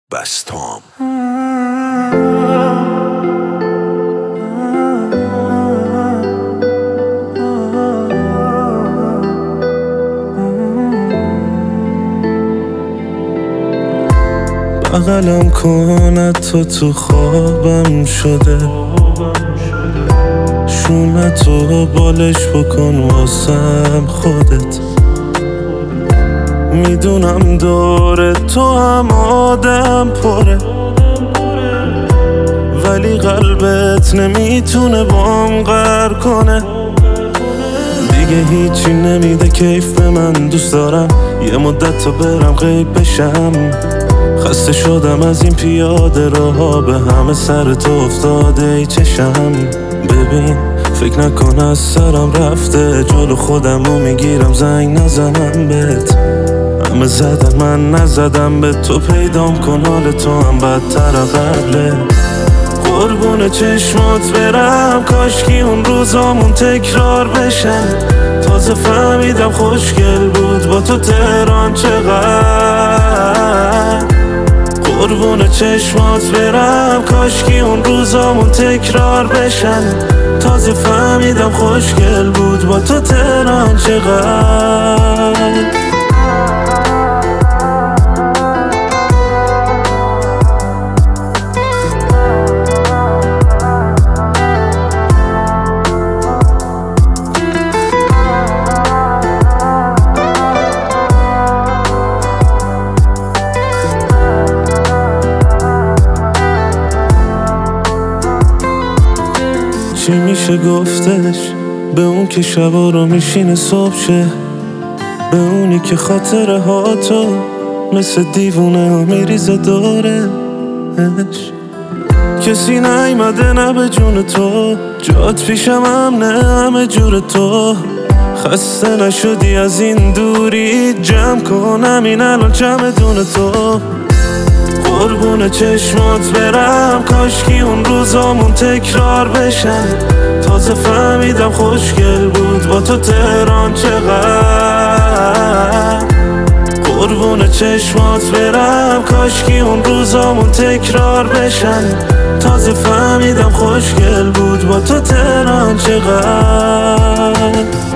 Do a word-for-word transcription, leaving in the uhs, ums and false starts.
بستام. بغلم کن تو تو خوابم شده، شونتو بالش بکن واسم خودت. میدونم دور تو هم آدم پره، ولی قلبت نمیتونه بام غر کنه. دیگه هیچی نمیده کیف به من، دوست دارم یه مدت تا برم غیب بشم. خسته شدم از این پیاده راها، به همه سر تو افتاده ای چشم. ببین فکر نکن از سرم رفته، جلو خودم رو میگیرم زنگ نزنم بهت. همه زدن من نزدم به تو، پیدام کن حال تو هم بدتر قبله. قربون چشمات برم، کاشکی اون روزامون تکرار بشن. تازه فهمیدم خوشگل بود با تو تهران چقدر. قربون چشمات برم، کاشکی اون روزامون تکرار بشن. تازه فهمیدم خوشگل بود با تو تهران چقدر. چی میشه گفتش به اون که شبا رو میشینه صبح شه، به اونی که خاطره ها تو مثل دیوونه ها میریزه دورش. کسی نیمده نه به جون تو، جات پیشم امنه همه جور تو. خسته نشدی از این دوری، جمع کن همین الان چمدون تو. قربون چشمات برم، کاشکی اون روزامون تکرار بشن. تازه فهمیدم خوشگل بود با تو تهران چقدر. قربون چشمات برم، کاشکی اون روزامون تکرار بشن. تازه فهمیدم خوشگل بود با تو تهران چقدر.